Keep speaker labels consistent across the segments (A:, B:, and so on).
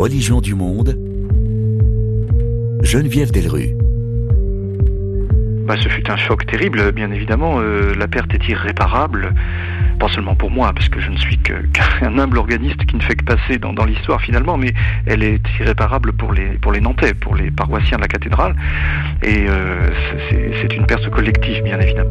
A: religions du monde, Geneviève Delrue.
B: Ce fut un choc terrible, bien évidemment. La perte est irréparable, pas seulement pour moi, parce que je ne suis qu'un humble organiste qui ne fait que passer dans l'histoire finalement, mais elle est irréparable pour les Nantais, pour les paroissiens de la cathédrale, et c'est une perte collective, bien évidemment.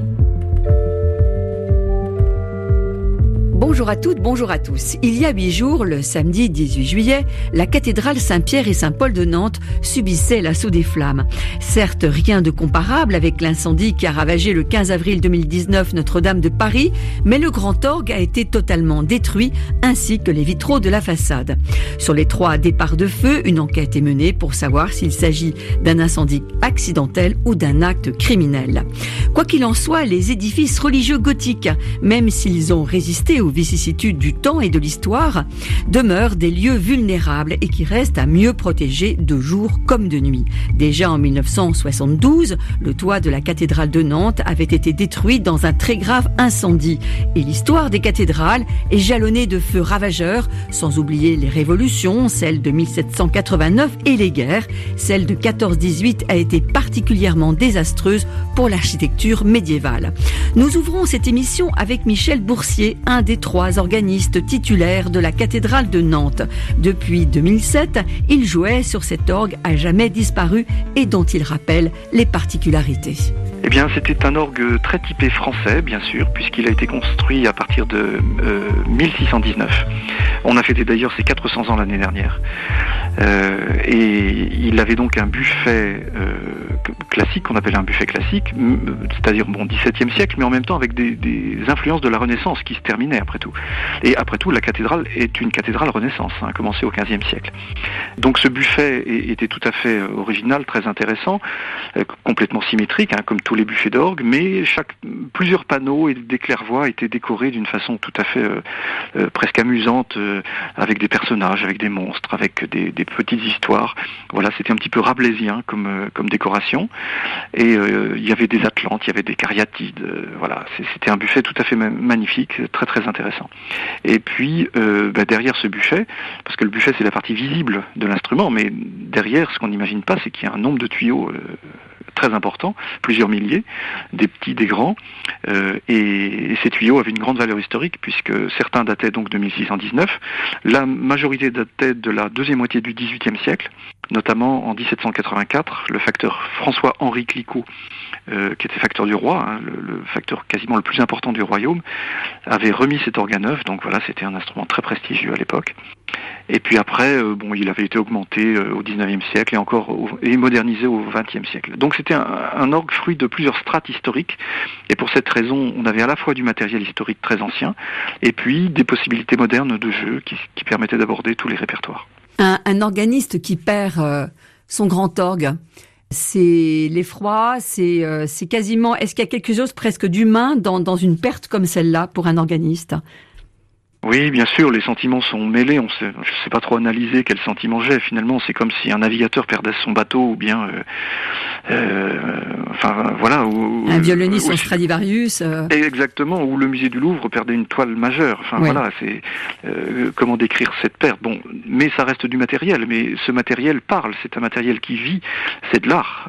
C: Bonjour à toutes, bonjour à tous. Il y a 8 jours, le samedi 18 juillet, la cathédrale Saint-Pierre et Saint-Paul de Nantes subissait l'assaut des flammes. Certes, rien de comparable avec l'incendie qui a ravagé le 15 avril 2019 Notre-Dame de Paris, mais le grand orgue a été totalement détruit, ainsi que les vitraux de la façade. Sur les 3 départs de feu, une enquête est menée pour savoir s'il s'agit d'un incendie accidentel ou d'un acte criminel. Quoi qu'il en soit, les édifices religieux gothiques, même s'ils ont résisté aux vicissitudes du temps et de l'histoire, demeurent des lieux vulnérables et qui restent à mieux protéger de jour comme de nuit. Déjà en 1972, le toit de la cathédrale de Nantes avait été détruit dans un très grave incendie. Et l'histoire des cathédrales est jalonnée de feux ravageurs, sans oublier les révolutions, celle de 1789 et les guerres. Celle de 14-18 a été particulièrement désastreuse pour l'architecture médiévale. Nous ouvrons cette émission avec Michel Boursier, un des 3 organistes titulaires de la cathédrale de Nantes. Depuis 2007, il jouait sur cet orgue à jamais disparu et dont il rappelle les particularités.
B: Eh bien, c'était un orgue très typé français, bien sûr, puisqu'il a été construit à partir de 1619. On a fêté d'ailleurs ses 400 ans l'année dernière. Et il avait donc un buffet classique, qu'on appelle un buffet classique, c'est-à-dire XVIIe siècle, mais en même temps avec des influences de la Renaissance qui se terminaient après tout. Et après tout, la cathédrale est une cathédrale Renaissance, commencée au XVe siècle. Donc ce buffet était tout à fait original, très intéressant, complètement symétrique, comme tous les buffets d'orgue, mais plusieurs panneaux et des claire-voies étaient décorés d'une façon tout à fait presque amusante, avec des personnages, avec des monstres, avec des petites histoires. Voilà, c'était un petit peu rabelaisien comme décoration. Et il y avait des atlantes, il y avait des cariatides. Voilà, c'était un buffet tout à fait magnifique, très très intéressant. Et puis derrière ce buffet, parce que le buffet c'est la partie visible de l'instrument, mais derrière, ce qu'on n'imagine pas, c'est qu'il y a un nombre de tuyaux très important, plusieurs milliers, des petits, des grands, et ces tuyaux avaient une grande valeur historique puisque certains dataient donc de 1619, la majorité datait de la deuxième moitié du XVIIIe siècle, notamment en 1784, le facteur François-Henri Clicquot, qui était facteur du roi, le facteur quasiment le plus important du royaume, avait remis cet orgue à neuf, donc voilà, c'était un instrument très prestigieux à l'époque. Et puis après, il avait été augmenté au XIXe siècle et modernisé au XXe siècle. Donc c'était un orgue fruit de plusieurs strates historiques, et pour cette raison, on avait à la fois du matériel historique très ancien, et puis des possibilités modernes de jeu qui permettaient d'aborder tous les répertoires.
C: Un organiste qui perd son grand orgue, c'est l'effroi, c'est quasiment... Est-ce qu'il y a quelque chose presque d'humain dans une perte comme celle-là pour un organiste ?
B: Oui, bien sûr, les sentiments sont mêlés. Je ne sais pas trop analyser quels sentiments j'ai. Finalement, c'est comme si un navigateur perdait son bateau, ou bien, voilà.
C: Un violoniste en Stradivarius.
B: Exactement, ou le musée du Louvre perdait une toile majeure. Voilà, c'est comment décrire cette perte. Mais ça reste du matériel. Mais ce matériel parle. C'est un matériel qui vit. C'est de l'art.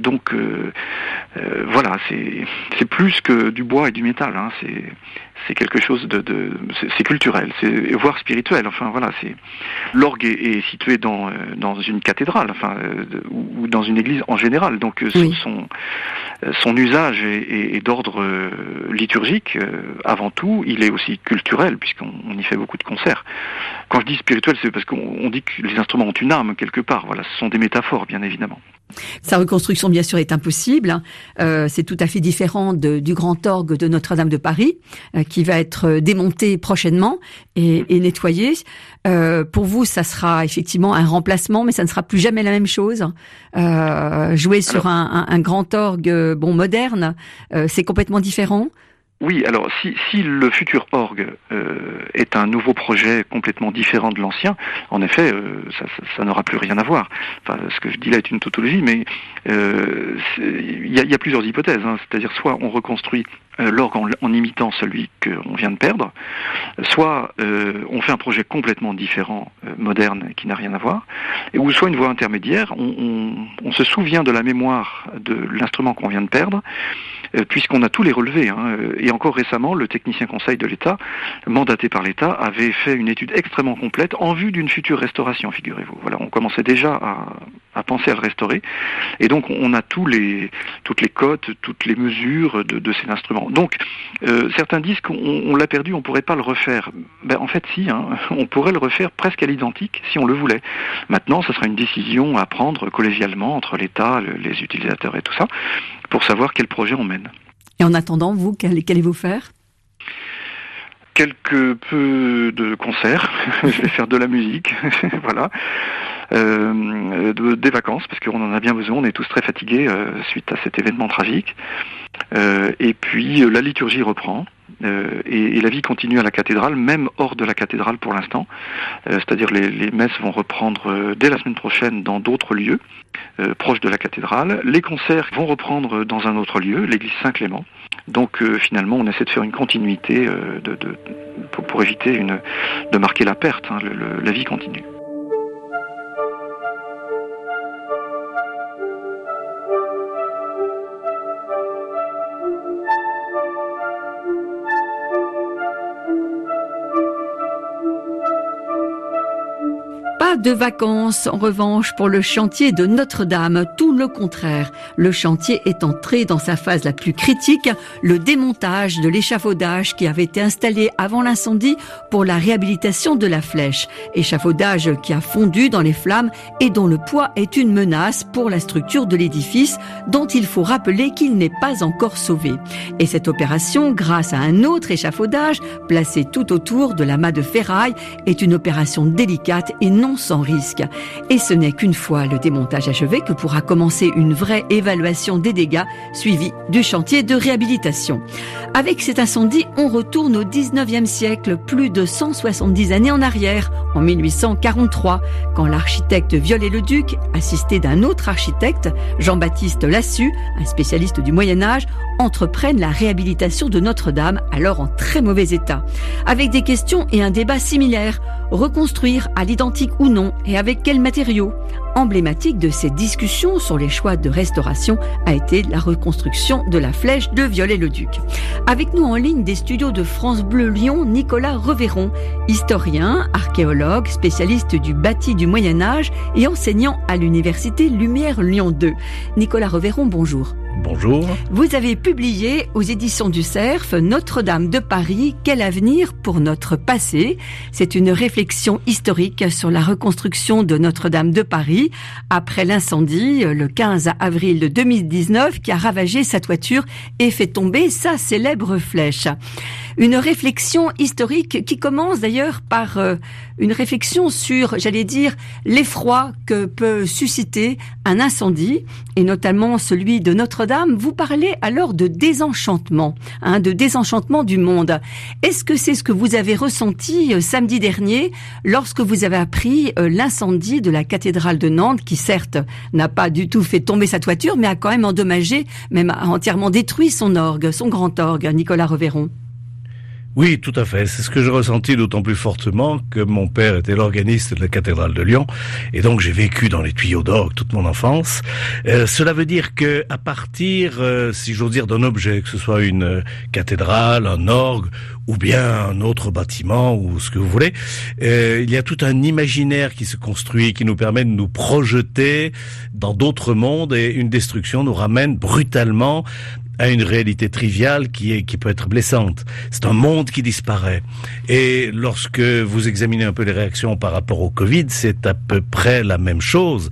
B: Voilà, c'est plus que du bois et du métal. C'est quelque chose c'est culturel, c'est voire spirituel. L'orgue est situé dans une cathédrale, ou dans une église en général. Donc oui. Son usage est d'ordre liturgique avant tout. Il est aussi culturel puisqu'on y fait beaucoup de concerts. Quand je dis spirituel, c'est parce qu'on dit que les instruments ont une âme quelque part. Voilà, ce sont des métaphores, bien évidemment.
C: Sa reconstruction, bien sûr, est impossible. C'est tout à fait différent du grand orgue de Notre-Dame de Paris, qui va être démonté prochainement et nettoyé. Pour vous, ça sera effectivement un remplacement, mais ça ne sera plus jamais la même chose. Jouer sur un grand orgue moderne, c'est complètement différent.
B: Oui, alors si le futur orgue est un nouveau projet complètement différent de l'ancien, en effet, ça n'aura plus rien à voir. Ce que je dis là est une tautologie, mais il y a plusieurs hypothèses. C'est-à-dire soit on reconstruit l'orgue en imitant celui qu'on vient de perdre, soit on fait un projet complètement différent, moderne, qui n'a rien à voir, ou soit une voie intermédiaire, on se souvient de la mémoire de l'instrument qu'on vient de perdre, puisqu'on a tous les relevés. Et encore récemment, le technicien conseil de l'État, mandaté par l'État, avait fait une étude extrêmement complète en vue d'une future restauration, figurez-vous. Voilà, on commençait déjà à penser à le restaurer, et donc on a toutes les cotes, toutes les mesures de cet instrument. Donc certains disent qu'on l'a perdu, on pourrait pas le refaire. En fait si, on pourrait le refaire presque à l'identique si on le voulait. Maintenant, ce sera une décision à prendre collégialement entre l'État, les utilisateurs et tout ça, pour savoir quel projet on mène.
C: Et en attendant, vous, qu'allez-vous faire ?
B: Quelque peu de concerts, je vais faire de la musique, voilà, des vacances, parce qu'on en a bien besoin, on est tous très fatigués suite à cet événement tragique. Et puis la liturgie reprend, et la vie continue à la cathédrale, même hors de la cathédrale pour l'instant. C'est-à-dire les messes vont reprendre dès la semaine prochaine dans d'autres lieux, proches de la cathédrale. Les concerts vont reprendre dans un autre lieu, l'église Saint-Clément. Donc finalement, on essaie de faire une continuité pour éviter de marquer la perte. La vie continue.
C: Pas de vacances, en revanche, pour le chantier de Notre-Dame. Tout le contraire. Le chantier est entré dans sa phase la plus critique, le démontage de l'échafaudage qui avait été installé avant l'incendie pour la réhabilitation de la flèche. Échafaudage qui a fondu dans les flammes et dont le poids est une menace pour la structure de l'édifice, dont il faut rappeler qu'il n'est pas encore sauvé. Et cette opération, grâce à un autre échafaudage placé tout autour de l'amas de ferraille, est une opération délicate et non sans risque. Et ce n'est qu'une fois le démontage achevé que pourra commencer une vraie évaluation des dégâts suivie du chantier de réhabilitation. Avec cet incendie, on retourne au 19e siècle, plus de 170 années en arrière, en 1843, quand l'architecte Viollet-le-Duc, assisté d'un autre architecte, Jean-Baptiste Lassus, un spécialiste du Moyen-Âge, entreprennent la réhabilitation de Notre-Dame, alors en très mauvais état. Avec des questions et un débat similaires, reconstruire à l'identique ou non, et avec quels matériaux ? Emblématique de ces discussions sur les choix de restauration a été la reconstruction de la flèche de Viollet-le-Duc. Avec nous en ligne des studios de France Bleu Lyon, Nicolas Reveron, historien, archéologue, spécialiste du bâti du Moyen-Âge et enseignant à l'université Lumière Lyon 2. Nicolas Reveron, bonjour.
A: Bonjour.
C: Vous avez publié aux éditions du Cerf Notre-Dame de Paris, quel avenir pour notre passé ? C'est une réflexion historique sur la reconstruction de Notre-Dame de Paris après l'incendie le 15 avril 2019 qui a ravagé sa toiture et fait tomber sa célèbre flèche. Une réflexion historique qui commence d'ailleurs par une réflexion sur, j'allais dire, l'effroi que peut susciter un incendie, et notamment celui de Notre-Dame. Vous parlez alors de désenchantement, de désenchantement du monde. Est-ce que c'est ce que vous avez ressenti samedi dernier lorsque vous avez appris l'incendie de la cathédrale de Nantes, qui certes n'a pas du tout fait tomber sa toiture, mais a quand même endommagé, même a entièrement détruit son orgue, son grand orgue, Nicolas Reveron?
A: Oui, tout à fait. C'est ce que j'ai ressenti d'autant plus fortement que mon père était l'organiste de la cathédrale de Lyon, et donc j'ai vécu dans les tuyaux d'orgue toute mon enfance. Cela veut dire que à partir, si j'ose dire, d'un objet, que ce soit une cathédrale, un orgue, ou bien un autre bâtiment, ou ce que vous voulez, il y a tout un imaginaire qui se construit, qui nous permet de nous projeter dans d'autres mondes, et une destruction nous ramène brutalement à une réalité triviale qui peut être blessante. C'est un monde qui disparaît. Et lorsque vous examinez un peu les réactions par rapport au Covid, c'est à peu près la même chose.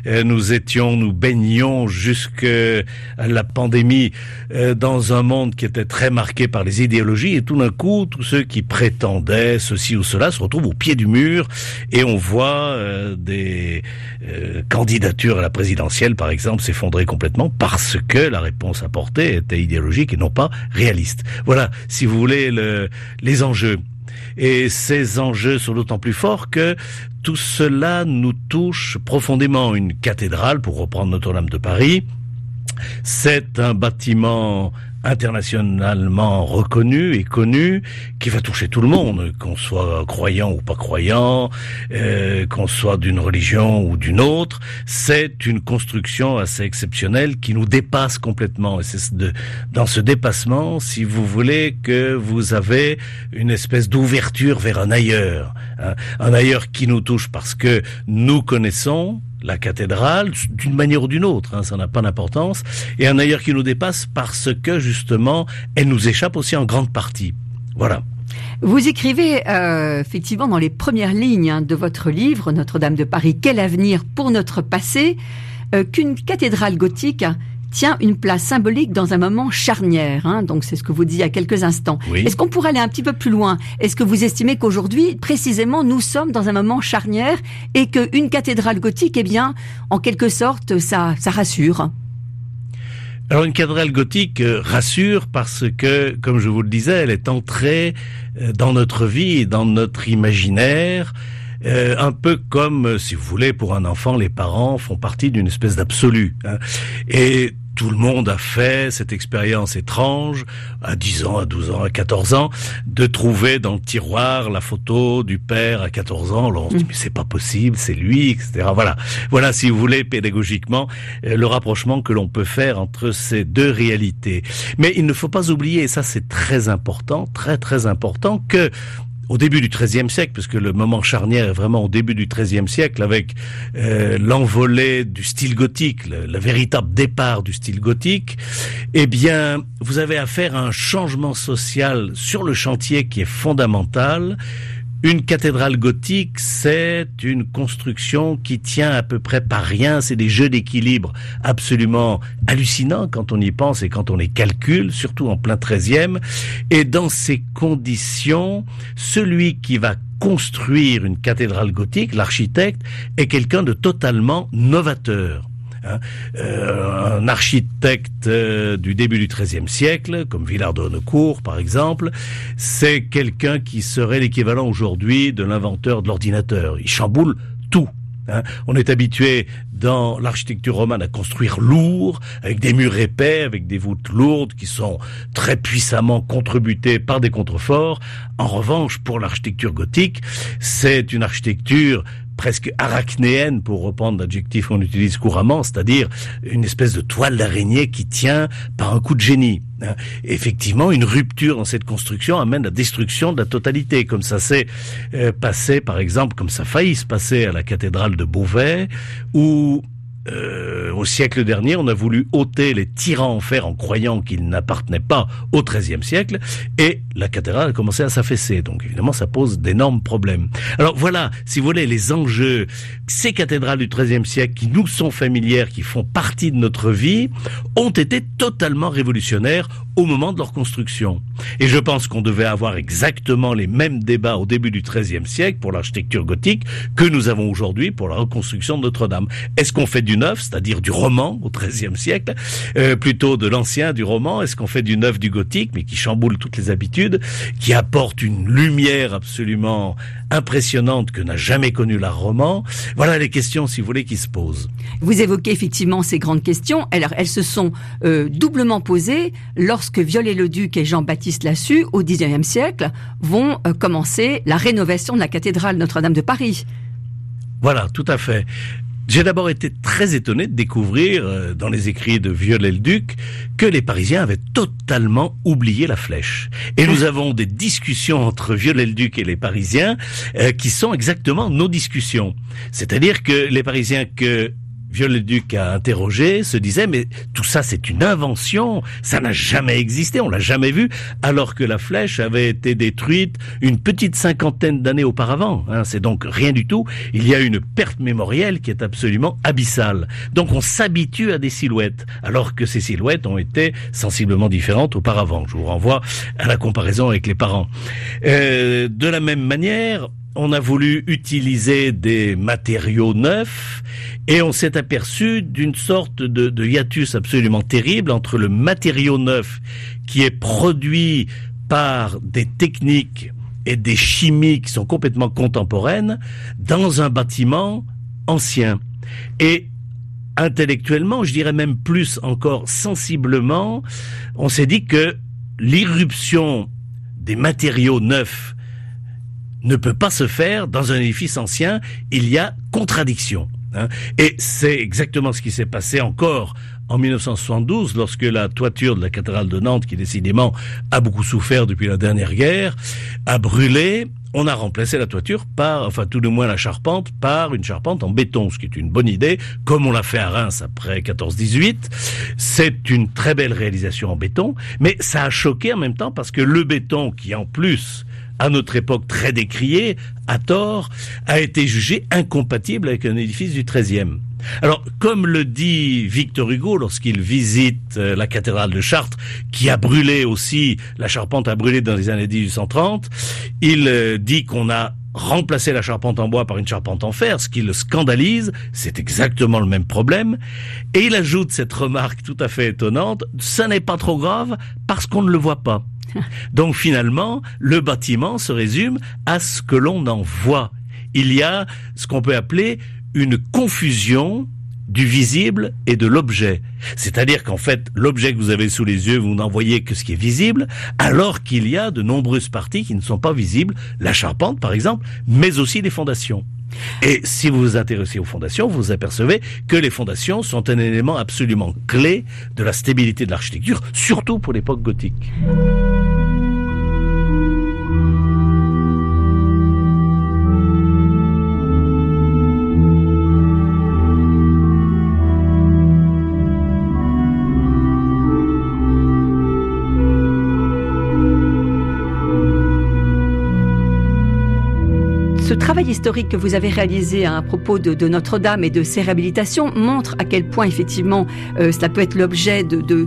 A: Nous baignions jusqu'à la pandémie dans un monde qui était très marqué par les idéologies, et tout d'un coup, tous ceux qui prétendaient ceci ou cela se retrouvent au pied du mur, et on voit des candidatures à la présidentielle, par exemple, s'effondrer complètement parce que la réponse apportée était idéologique et non pas réaliste. Voilà, si vous voulez, les enjeux. Et ces enjeux sont d'autant plus forts que tout cela nous touche profondément. Une cathédrale, pour reprendre Notre-Dame de Paris, c'est un bâtiment internationalement reconnu et connu, qui va toucher tout le monde, qu'on soit croyant ou pas croyant, qu'on soit d'une religion ou d'une autre. C'est une construction assez exceptionnelle qui nous dépasse complètement. Et c'est dans ce dépassement, si vous voulez, que vous avez une espèce d'ouverture vers un ailleurs, hein, un ailleurs qui nous touche parce que nous connaissons la cathédrale, d'une manière ou d'une autre, hein, ça n'a pas d'importance, et un ailleurs qui nous dépasse parce que, justement, elle nous échappe aussi en grande partie. Voilà.
C: Vous écrivez effectivement dans les premières lignes de votre livre, Notre-Dame de Paris, quel avenir pour notre passé, qu'une cathédrale gothique tient une place symbolique dans un moment charnière, hein, donc c'est ce que vous dites il y a quelques instants. Oui. Est-ce qu'on pourrait aller un petit peu plus loin? Est-ce que vous estimez qu'aujourd'hui, précisément, nous sommes dans un moment charnière et qu'une cathédrale gothique, eh bien, en quelque sorte, ça rassure?
A: Alors une cathédrale gothique rassure parce que, comme je vous le disais, elle est entrée dans notre vie, dans notre imaginaire, un peu comme, si vous voulez, pour un enfant, les parents font partie d'une espèce d'absolu, hein. Et tout le monde a fait cette expérience étrange, à 10 ans, à 12 ans, à 14 ans, de trouver dans le tiroir la photo du père à 14 ans. Alors on se dit, mais c'est pas possible, c'est lui, etc. Voilà, si vous voulez, pédagogiquement, le rapprochement que l'on peut faire entre ces deux réalités. Mais il ne faut pas oublier, et ça c'est très important, très très important, que au début du XIIIe siècle, parce que le moment charnière est vraiment au début du XIIIe siècle, avec l'envolée du style gothique, le véritable départ du style gothique, eh bien, vous avez affaire à un changement social sur le chantier qui est fondamental. Une cathédrale gothique, c'est une construction qui tient à peu près par rien. C'est des jeux d'équilibre absolument hallucinants quand on y pense et quand on les calcule, surtout en plein 13e. Et dans ces conditions, celui qui va construire une cathédrale gothique, l'architecte, est quelqu'un de totalement novateur. Un architecte du début du XIIIe siècle, comme Villard de Honnecourt par exemple, c'est quelqu'un qui serait l'équivalent aujourd'hui de l'inventeur de l'ordinateur. Il chamboule tout. On est habitué dans l'architecture romane à construire lourd, avec des murs épais, avec des voûtes lourdes qui sont très puissamment contrebutées par des contreforts. En revanche, pour l'architecture gothique, c'est une architecture presque arachnéenne, pour reprendre l'adjectif qu'on utilise couramment, c'est-à-dire une espèce de toile d'araignée qui tient par un coup de génie. Effectivement, une rupture dans cette construction amène la destruction de la totalité, comme ça s'est passé, par exemple, comme ça a failli se passer à la cathédrale de Beauvais, où au siècle dernier, on a voulu ôter les tyrans en fer en croyant qu'ils n'appartenaient pas au XIIIe siècle, et la cathédrale a commencé à s'affaisser. Donc évidemment, ça pose d'énormes problèmes. Alors voilà, si vous voulez, les enjeux, ces cathédrales du XIIIe siècle qui nous sont familières, qui font partie de notre vie, ont été totalement révolutionnaires au moment de leur construction. Et je pense qu'on devait avoir exactement les mêmes débats au début du XIIIe siècle pour l'architecture gothique que nous avons aujourd'hui pour la reconstruction de Notre-Dame. Est-ce qu'on fait du neuf, c'est-à-dire du roman au XIIIe siècle, plutôt de l'ancien, du roman? Est-ce qu'on fait du neuf, du gothique, mais qui chamboule toutes les habitudes, qui apporte une lumière absolument impressionnante que n'a jamais connue l'art roman? Voilà les questions, si vous voulez, qui se posent.
C: Vous évoquez effectivement ces grandes questions. Alors, elles se sont doublement posées lorsque Viollet-le-Duc et Jean-Baptiste Lassus, au XIXe siècle, vont commencer la rénovation de la cathédrale Notre-Dame de Paris.
A: Voilà, tout à fait. J'ai d'abord été très étonné de découvrir dans les écrits de Viollet-le-Duc que les Parisiens avaient totalement oublié la flèche. Et nous avons des discussions entre Viollet-le-Duc et les Parisiens qui sont exactement nos discussions. C'est-à-dire que les Parisiens que Viollet-le-Duc a interrogé se disait, mais tout ça c'est une invention, ça n'a jamais existé, on l'a jamais vu, alors que la flèche avait été détruite une petite 50aine d'années auparavant. C'est donc rien du tout. Il y a une perte mémorielle qui est absolument abyssale. Donc on s'habitue à des silhouettes, alors que ces silhouettes ont été sensiblement différentes auparavant. Je vous renvoie à la comparaison avec les parents. De la même manière, on a voulu utiliser des matériaux neufs et on s'est aperçu d'une sorte de hiatus absolument terrible entre le matériau neuf qui est produit par des techniques et des chimies qui sont complètement contemporaines dans un bâtiment ancien. Et intellectuellement, je dirais même plus encore sensiblement, on s'est dit que l'irruption des matériaux neufs ne peut pas se faire dans un édifice ancien, il y a contradiction. Et c'est exactement ce qui s'est passé encore en 1972, lorsque la toiture de la cathédrale de Nantes, qui décidément a beaucoup souffert depuis la dernière guerre, a brûlé. On a remplacé la toiture tout de moins la charpente, par une charpente en béton, ce qui est une bonne idée, comme on l'a fait à Reims après 14-18. C'est une très belle réalisation en béton, mais ça a choqué en même temps parce que le béton, qui en plus, à notre époque très décrié, à tort, a été jugé incompatible avec un édifice du XIIIe. Alors, comme le dit Victor Hugo lorsqu'il visite la cathédrale de Chartres, qui a brûlé aussi, la charpente a brûlé dans les années 1830, il dit qu'on a remplacé la charpente en bois par une charpente en fer, ce qui le scandalise, c'est exactement le même problème, et il ajoute cette remarque tout à fait étonnante, ça n'est pas trop grave parce qu'on ne le voit pas. Donc finalement, le bâtiment se résume à ce que l'on en voit. Il y a ce qu'on peut appeler une confusion du visible et de l'objet. C'est-à-dire qu'en fait, l'objet que vous avez sous les yeux, vous n'en voyez que ce qui est visible, alors qu'il y a de nombreuses parties qui ne sont pas visibles, la charpente par exemple, mais aussi les fondations. Et si vous vous intéressez aux fondations, vous vous apercevez que les fondations sont un élément absolument clé de la stabilité de l'architecture, surtout pour l'époque gothique.
C: Ce travail historique que vous avez réalisé à propos de Notre-Dame et de ses réhabilitations montre à quel point effectivement cela peut être l'objet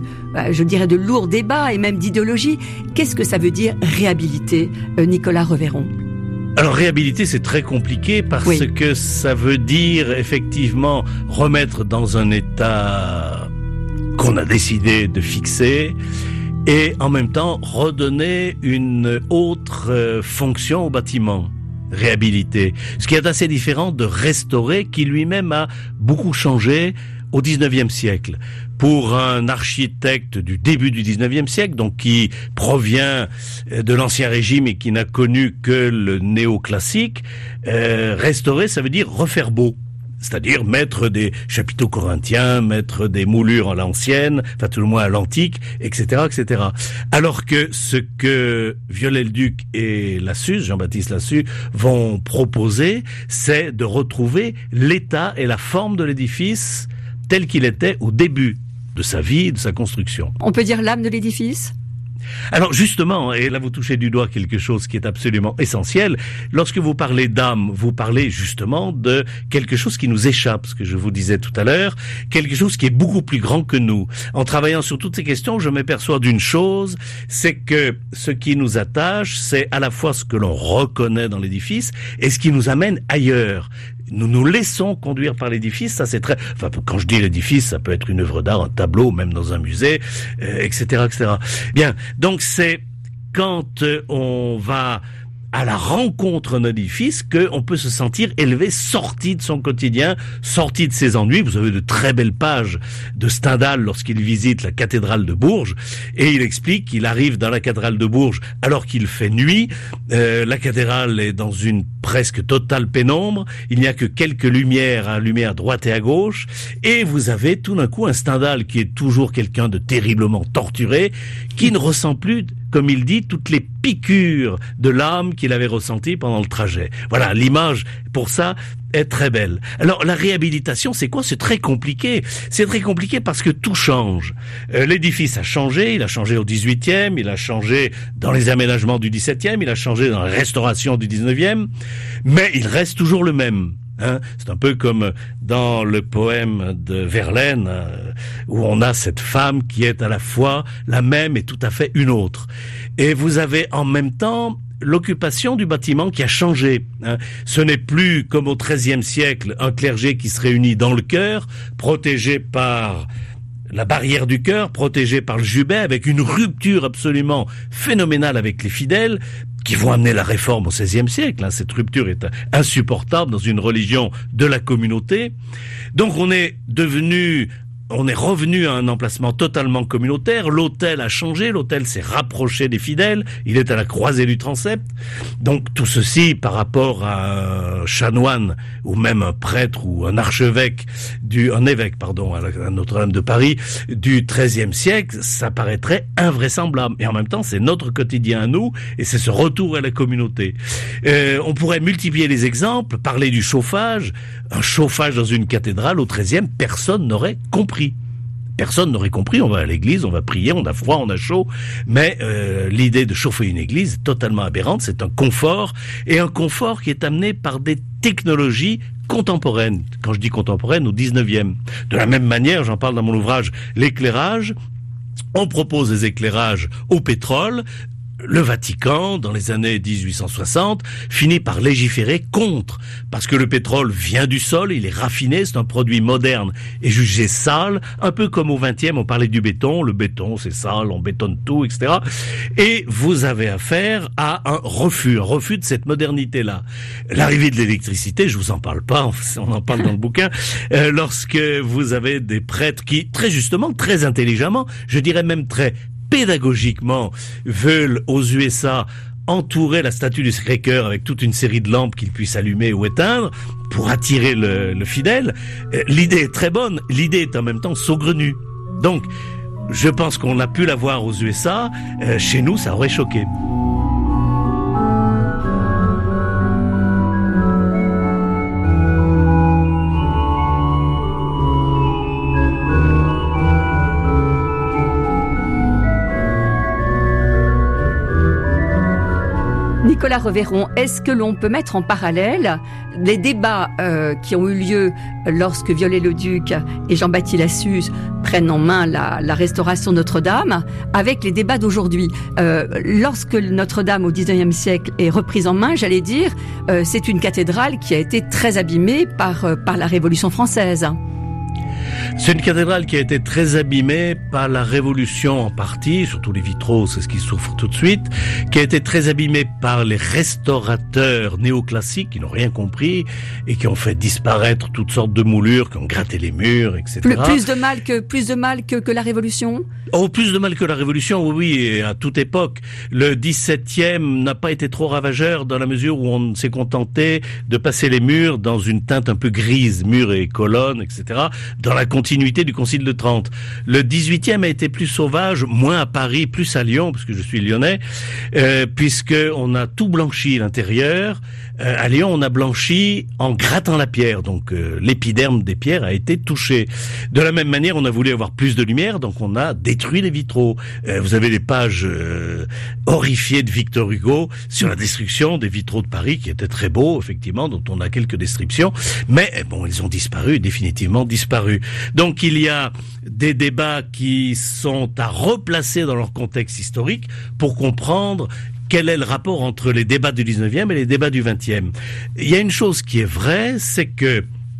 C: je dirais de lourds débats et même d'idéologie. Qu'est-ce que ça veut dire réhabiliter, Nicolas Reveron ?
A: Alors réhabiliter, c'est très compliqué parce que ça veut dire effectivement remettre dans un état qu'on a décidé de fixer et en même temps redonner une autre fonction au bâtiment. Réhabiliter. Ce qui est assez différent de restaurer, qui lui-même a beaucoup changé au XIXe siècle. Pour un architecte du début du XIXe siècle, donc qui provient de l'Ancien Régime et qui n'a connu que le néoclassique, restaurer, ça veut dire refaire beau. C'est-à-dire mettre des chapiteaux corinthiens, mettre des moulures à l'ancienne, enfin tout le moins à l'antique, etc., etc. Alors que ce que Viollet-le-Duc et Lassus, Jean-Baptiste Lassus, vont proposer, c'est de retrouver l'état et la forme de l'édifice tel qu'il était au début de sa vie, de sa construction.
C: On peut dire l'âme de l'édifice ?
A: Alors justement, et là vous touchez du doigt quelque chose qui est absolument essentiel, lorsque vous parlez d'âme, vous parlez justement de quelque chose qui nous échappe, ce que je vous disais tout à l'heure, quelque chose qui est beaucoup plus grand que nous. En travaillant sur toutes ces questions, je m'aperçois d'une chose, c'est que ce qui nous attache, c'est à la fois ce que l'on reconnaît dans l'édifice et ce qui nous amène ailleurs. Nous nous laissons conduire par l'édifice, ça c'est très... Enfin, quand je dis l'édifice, ça peut être une œuvre d'art, un tableau, même dans un musée, etc., etc. Bien, donc c'est quand on va à la rencontre d'un édifice qu'on peut se sentir élevé, sorti de son quotidien, sorti de ses ennuis. Vous avez de très belles pages de Stendhal lorsqu'il visite la cathédrale de Bourges et il explique qu'il arrive dans la cathédrale de Bourges alors qu'il fait nuit. La cathédrale est dans une presque totale pénombre. Il n'y a que quelques lumières à droite et à gauche et vous avez tout d'un coup un Stendhal qui est toujours quelqu'un de terriblement torturé, qui ne ressent plus, comme il dit, toutes les piqûres de l'âme qu'il avait ressenties pendant le trajet. Voilà, l'image, pour ça, est très belle. Alors, la réhabilitation, c'est quoi ? C'est très compliqué. C'est très compliqué parce que tout change. L'édifice a changé, il a changé au 18e, il a changé dans les aménagements du 17e, il a changé dans la restauration du 19e, mais il reste toujours le même. C'est un peu comme dans le poème de Verlaine où on a cette femme qui est à la fois la même et tout à fait une autre. Et vous avez en même temps l'occupation du bâtiment qui a changé. Ce n'est plus comme au XIIIe siècle un clergé qui se réunit dans le chœur, protégé par la barrière du chœur, protégé par le jubé, avec une rupture absolument phénoménale avec les fidèles. qui vont amener la réforme au XVIe siècle. Cette rupture est insupportable dans une religion de la communauté. Donc on est revenu à un emplacement totalement communautaire. L'autel a changé, l'autel s'est rapproché des fidèles, il est à la croisée du transept. Donc tout ceci par rapport à un chanoine ou même un prêtre ou un évêque à Notre-Dame de Paris du XIIIe siècle, ça paraîtrait invraisemblable. Et en même temps, c'est notre quotidien à nous et c'est ce retour à la communauté. On pourrait multiplier les exemples, parler du chauffage. Un chauffage dans une cathédrale au XIIIe, personne n'aurait compris. Personne n'aurait compris, on va à l'église, on va prier, on a froid, on a chaud, mais l'idée de chauffer une église est totalement aberrante, c'est un confort, et un confort qui est amené par des technologies contemporaines. Quand je dis contemporaines, au 19e. De la même manière, j'en parle dans mon ouvrage, l'éclairage, on propose des éclairages au pétrole. Le Vatican, dans les années 1860, finit par légiférer contre, parce que le pétrole vient du sol, il est raffiné, c'est un produit moderne et jugé sale, un peu comme au XXe, on parlait du béton, le béton c'est sale, on bétonne tout, etc. Et vous avez affaire à un refus de cette modernité-là. L'arrivée de l'électricité, je vous en parle pas, on en parle dans le bouquin, lorsque vous avez des prêtres qui, très justement, très intelligemment, je dirais même très pédagogiquement, veulent aux USA entourer la statue du Sacré-Cœur avec toute une série de lampes qu'ils puissent allumer ou éteindre pour attirer le fidèle. L'idée est très bonne, l'idée est en même temps saugrenue. Donc, je pense qu'on a pu la voir aux USA, chez nous ça aurait choqué.
C: Nicolas Reveron, est-ce que l'on peut mettre en parallèle les débats qui ont eu lieu lorsque Viollet-le-Duc et Jean-Baptiste Lassus prennent en main la restauration de Notre-Dame avec les débats d'aujourd'hui? Lorsque Notre-Dame au XIXe siècle est reprise en main, j'allais dire, c'est une cathédrale qui a été très abîmée par la Révolution française.
A: C'est une cathédrale qui a été très abîmée par la Révolution en partie, surtout les vitraux, c'est ce qui souffre tout de suite, qui a été très abîmée par les restaurateurs néoclassiques qui n'ont rien compris et qui ont fait disparaître toutes sortes de moulures, qui ont gratté les murs, etc.
C: Plus de mal que la Révolution?
A: Oh, plus de mal que la Révolution, oui, et à toute époque. Le 17e n'a pas été trop ravageur dans la mesure où on s'est contenté de passer les murs dans une teinte un peu grise, murs et colonnes, etc., dans la continuité du Concile de Trente. Le 18e a été plus sauvage, moins à Paris, plus à Lyon, parce que je suis lyonnais, puisque on a tout blanchi l'intérieur. À Lyon, on a blanchi en grattant la pierre, donc l'épiderme des pierres a été touché. De la même manière, on a voulu avoir plus de lumière, donc on a détruit les vitraux. Vous avez les pages horrifiées de Victor Hugo sur la destruction des vitraux de Paris, qui étaient très beaux, effectivement, dont on a quelques descriptions, mais bon, ils ont disparu, définitivement disparu. Donc il y a des débats qui sont à replacer dans leur contexte historique pour comprendre quel est le rapport entre les débats du 19e et les débats du 20e. Il y a une chose qui est vraie, c'est que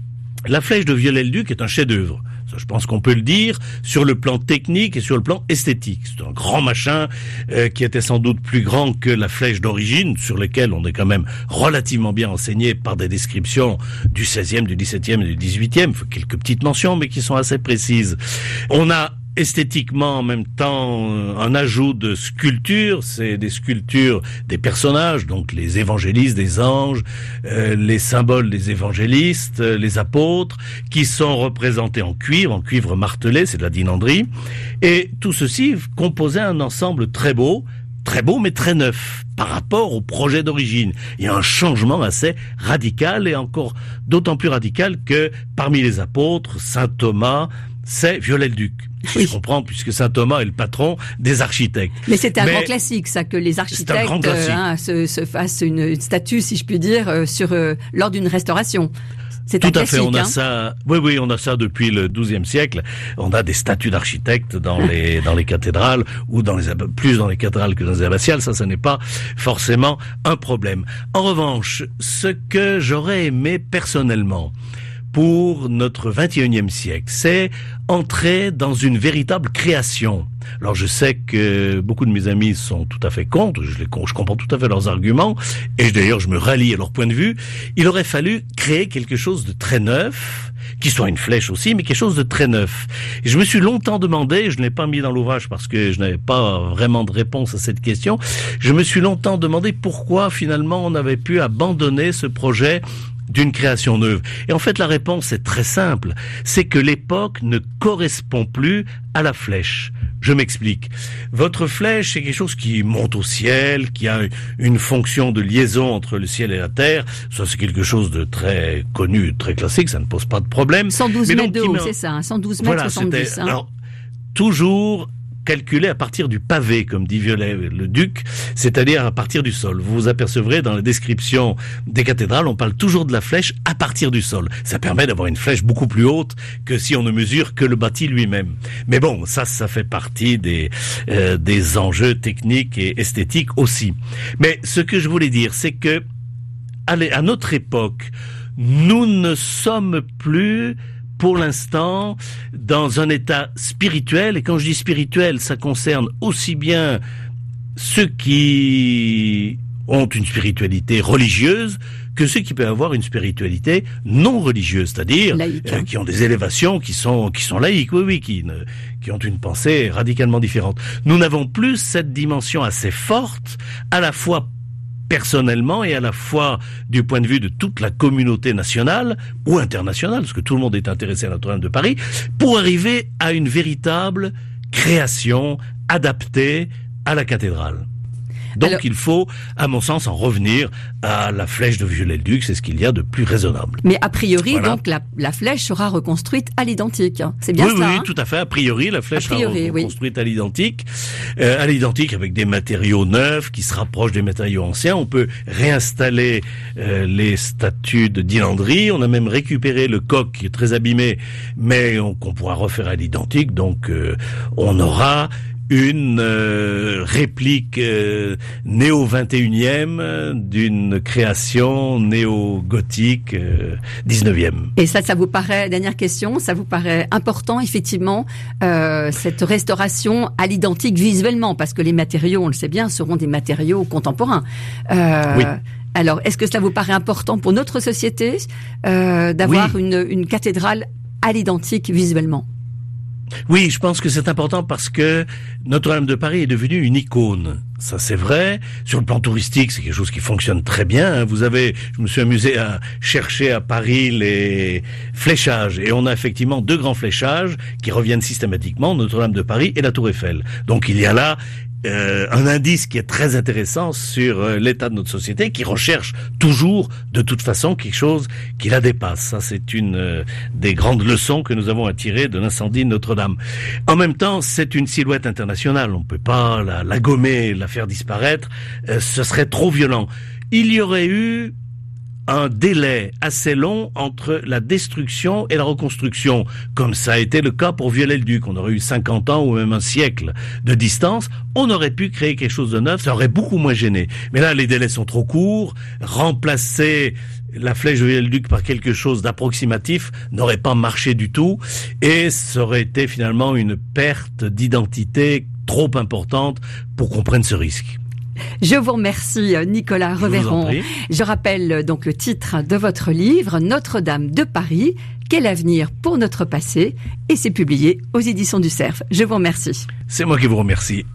A: la flèche de Viollet-le-Duc est un chef-d'œuvre. Ça, je pense qu'on peut le dire sur le plan technique et sur le plan esthétique. C'est un grand machin qui était sans doute plus grand que la flèche d'origine, sur lequel on est quand même relativement bien enseigné par des descriptions du 16e, du 17e et du 18e. Quelques petites mentions, mais qui sont assez précises. On a esthétiquement en même temps un ajout de sculptures, c'est des sculptures des personnages, donc les évangélistes, des anges, les symboles des évangélistes, les apôtres, qui sont représentés en cuivre martelé, c'est de la dinanderie, et tout ceci composait un ensemble très beau mais très neuf par rapport au projet d'origine. Il y a un changement assez radical, et encore d'autant plus radical que parmi les apôtres, saint Thomas, c'est Viollet-le-Duc. Oui. Je comprends, puisque saint Thomas est le patron des architectes.
C: Mais c'est un grand classique, ça, que les architectes se fassent une statue, si je puis dire, lors d'une restauration. C'est tout à fait,
A: on a ça. Oui, on a ça depuis le XIIe siècle. On a des statues d'architectes dans les cathédrales, ou plus dans les cathédrales que dans les abbatiales. Ça n'est pas forcément un problème. En revanche, ce que j'aurais aimé personnellement, pour notre 21e siècle. C'est entrer dans une véritable création. Alors je sais que beaucoup de mes amis sont tout à fait contre, je comprends tout à fait leurs arguments, et d'ailleurs je me rallie à leur point de vue. Il aurait fallu créer quelque chose de très neuf, qui soit une flèche aussi, mais quelque chose de très neuf. Et je me suis longtemps demandé, je ne l'ai pas mis dans l'ouvrage parce que je n'avais pas vraiment de réponse à cette question, je me suis longtemps demandé pourquoi finalement on avait pu abandonner ce projet d'une création neuve. Et en fait, la réponse est très simple. C'est que l'époque ne correspond plus à la flèche. Je m'explique. Votre flèche, c'est quelque chose qui monte au ciel, qui a une fonction de liaison entre le ciel et la terre. Ça, c'est quelque chose de très connu, très classique, ça ne pose pas de problème.
C: 112 mètres de haut, c'est ça, 112 mètres 70.
A: Alors, toujours calculé à partir du pavé, comme dit Viollet-le-Duc, c'est-à-dire à partir du sol. Vous vous apercevrez dans la description des cathédrales, on parle toujours de la flèche à partir du sol. Ça permet d'avoir une flèche beaucoup plus haute que si on ne mesure que le bâti lui-même. Mais bon, ça fait partie des enjeux techniques et esthétiques aussi. Mais ce que je voulais dire, c'est que à notre époque, nous ne sommes plus pour l'instant dans un état spirituel, et quand je dis spirituel, ça concerne aussi bien ceux qui ont une spiritualité religieuse que ceux qui peuvent avoir une spiritualité non religieuse, c'est-à-dire qui ont des élévations qui sont laïques, qui ont une pensée radicalement différente. Nous n'avons plus cette dimension assez forte, à la fois personnellement et à la fois du point de vue de toute la communauté nationale ou internationale, parce que tout le monde est intéressé à Notre-Dame de Paris, pour arriver à une véritable création adaptée à la cathédrale. Donc il faut, à mon sens, en revenir à la flèche de Viollet-le-Duc, c'est ce qu'il y a de plus raisonnable.
C: Mais a priori, voilà. Donc la flèche sera reconstruite à l'identique. C'est bien ça.
A: Oui, tout à fait. A priori, la flèche sera reconstruite à l'identique avec des matériaux neufs qui se rapprochent des matériaux anciens. On peut réinstaller les statues de Dilandry. On a même récupéré le coq qui est très abîmé, mais qu'on pourra refaire à l'identique. Donc on aura une réplique néo-21e d'une création néo-gothique 19e.
C: Et ça vous paraît, dernière question, ça vous paraît important effectivement cette restauration à l'identique visuellement, parce que les matériaux, on le sait bien, seront des matériaux contemporains.
A: Oui.
C: Alors, est-ce que cela vous paraît important pour notre société d'avoir une cathédrale à l'identique visuellement ?
A: Oui, je pense que c'est important parce que Notre-Dame de Paris est devenue une icône. Ça, c'est vrai. Sur le plan touristique, c'est quelque chose qui fonctionne très bien. Je me suis amusé à chercher à Paris les fléchages. Et on a effectivement 2 grands fléchages qui reviennent systématiquement, Notre-Dame de Paris et la Tour Eiffel. Donc il y a là un indice qui est très intéressant sur l'état de notre société, qui recherche toujours, de toute façon, quelque chose qui la dépasse. Ça, c'est une des grandes leçons que nous avons à tirer de l'incendie de Notre-Dame. En même temps, c'est une silhouette internationale. On ne peut pas la gommer, la faire disparaître. Ce serait trop violent. Il y aurait eu un délai assez long entre la destruction et la reconstruction, comme ça a été le cas pour Viollet-le-Duc. On aurait eu 50 ans ou même un siècle de distance, on aurait pu créer quelque chose de neuf, ça aurait beaucoup moins gêné. Mais là, les délais sont trop courts, remplacer la flèche de Viollet-le-Duc par quelque chose d'approximatif n'aurait pas marché du tout, et ça aurait été finalement une perte d'identité trop importante pour qu'on prenne ce risque.
C: Je vous remercie, Nicolas Reveron. Je rappelle donc le titre de votre livre, Notre-Dame de Paris, quel avenir pour notre passé, et c'est publié aux éditions du Cerf. Je vous remercie.
A: C'est moi qui vous remercie.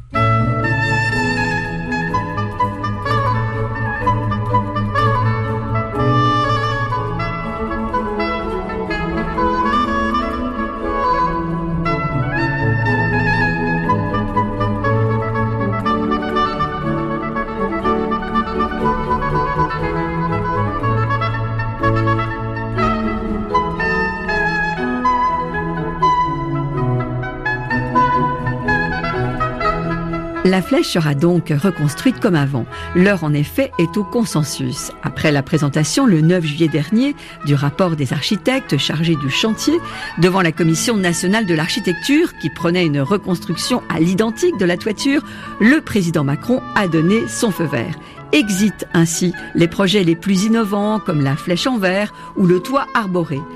C: La flèche sera donc reconstruite comme avant. L'heure, en effet, est au consensus. Après la présentation, le 9 juillet dernier, du rapport des architectes chargés du chantier, devant la Commission nationale de l'architecture, qui prenait une reconstruction à l'identique de la toiture, le président Macron a donné son feu vert. Exit ainsi les projets les plus innovants, comme la flèche en verre ou le toit arboré.